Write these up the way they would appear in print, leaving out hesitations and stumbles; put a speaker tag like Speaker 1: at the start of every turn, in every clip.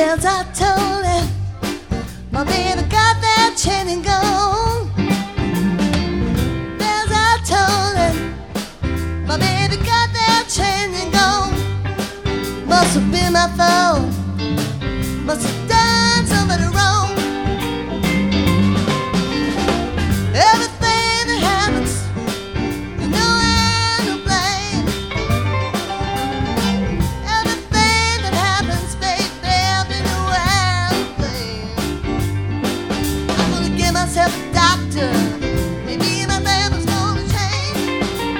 Speaker 1: Bells I told him, my baby got that chain and gone. Bells I told him, my baby got that chain and gone. Must have been my fault, must have done something wrong. Everything that happens, you know I'm to blame. Everything that happens, baby, you know I'm to blame. I'm gonna get myself a doctor. Maybe my family's gonna change.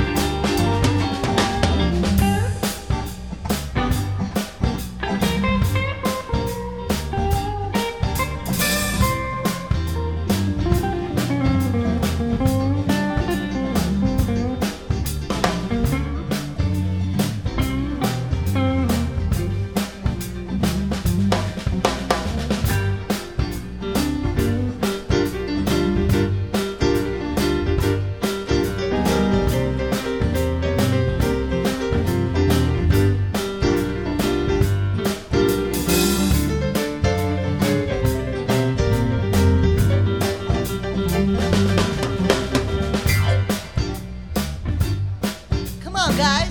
Speaker 1: Come on, guys.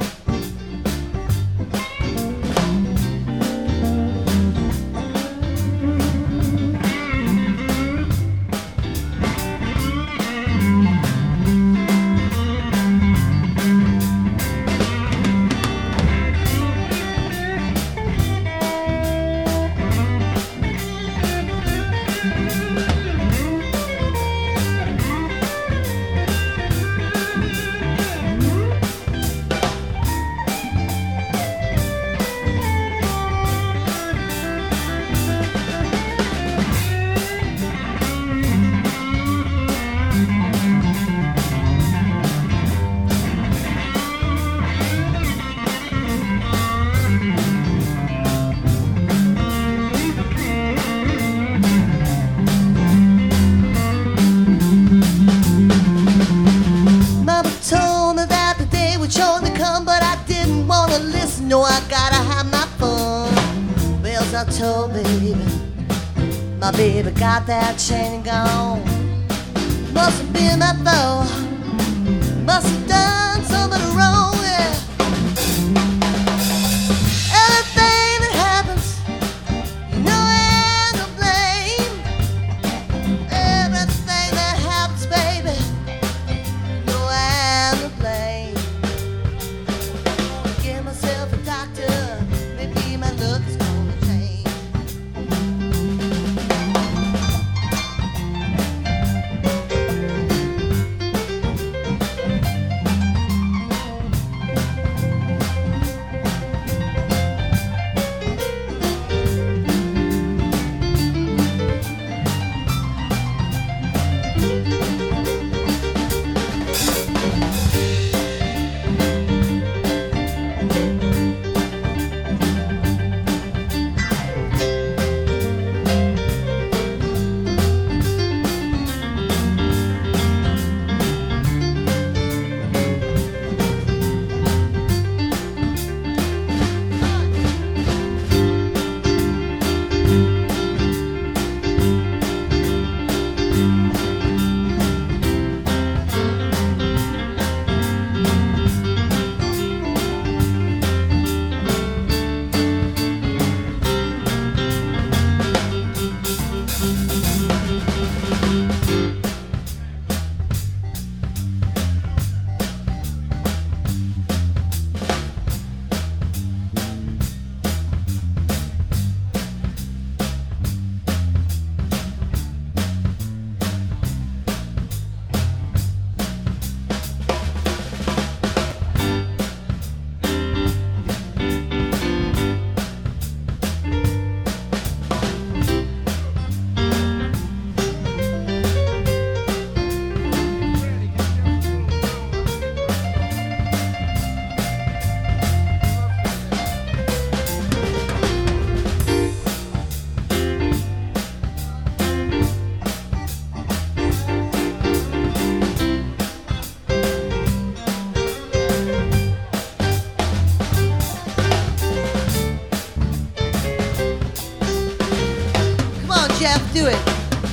Speaker 1: Mama told me that the day would surely come, but I didn't wanna listen. No, I gotta have my fun. Bells I told baby, my baby got that chain and gone. Must have been my fault, must have done something wrong. Yeah. Everything that happens, you know I'm to blame. Everything that happens, baby, no, I'm to blame. Get myself a doctor, maybe my luck is gonna change. Jeff, do it.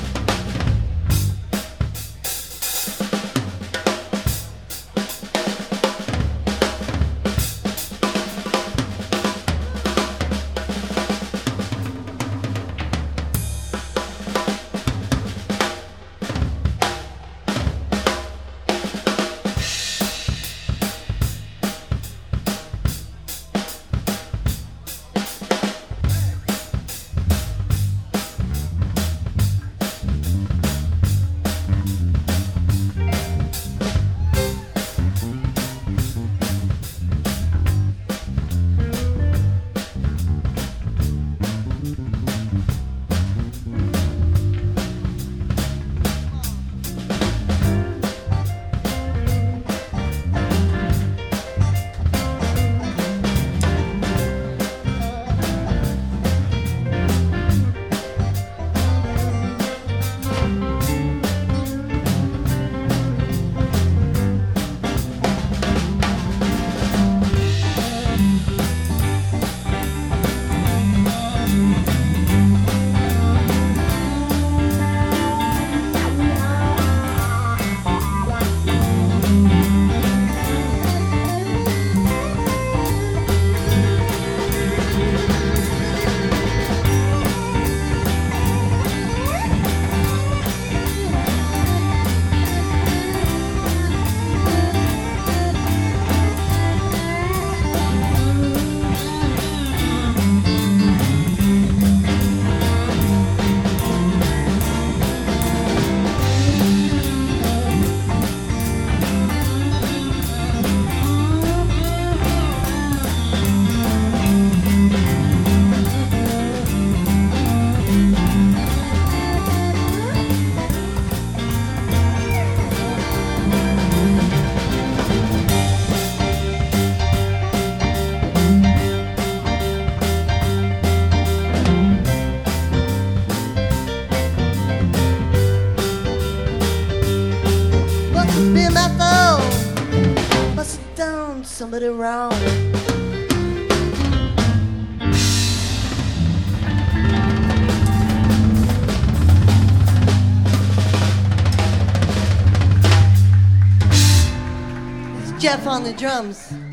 Speaker 1: Be my phone, must have done somebody wrong. It's Jeff on the drums.